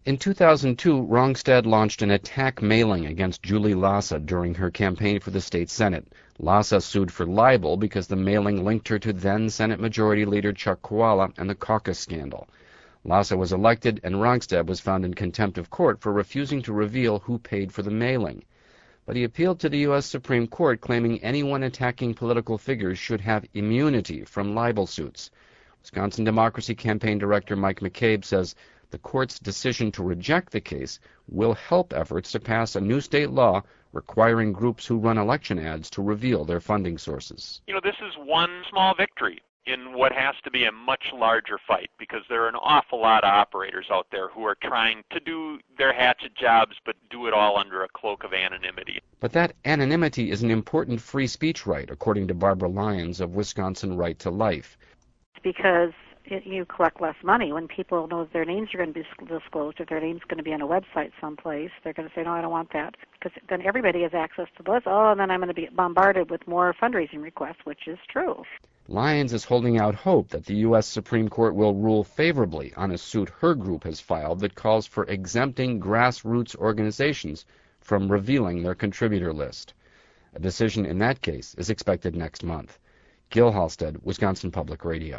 In 2002, Rongstad launched an attack mailing against Julie Lassa during her campaign for the state Senate. Lassa sued for libel because the mailing linked her to then Senate Majority Leader Chuck Chvala and the caucus scandal. Lassa was elected, and Rongstad was found in contempt of court for refusing to reveal who paid for the mailing. But he appealed to the U.S. Supreme Court, claiming anyone attacking political figures should have immunity from libel suits. Wisconsin Democracy Campaign Director Mike McCabe says the court's decision to reject the case will help efforts to pass a new state law requiring groups who run election ads to reveal their funding sources. This is one small victory in what has to be a much larger fight, because there are an awful lot of operators out there who are trying to do their hatchet jobs but do it all under a cloak of anonymity. But that anonymity is an important free speech right, according to Barbara Lyons of Wisconsin Right to Life. Because you collect less money when people know their names are going to be disclosed. If their name's going to be on a website someplace, they're going to say, no, I don't want that. Because then everybody has access to the list. Oh, and then I'm going to be bombarded with more fundraising requests, which is true. Lyons is holding out hope that the U.S. Supreme Court will rule favorably on a suit her group has filed that calls for exempting grassroots organizations from revealing their contributor list. A decision in that case is expected next month. Gil Halstead, Wisconsin Public Radio.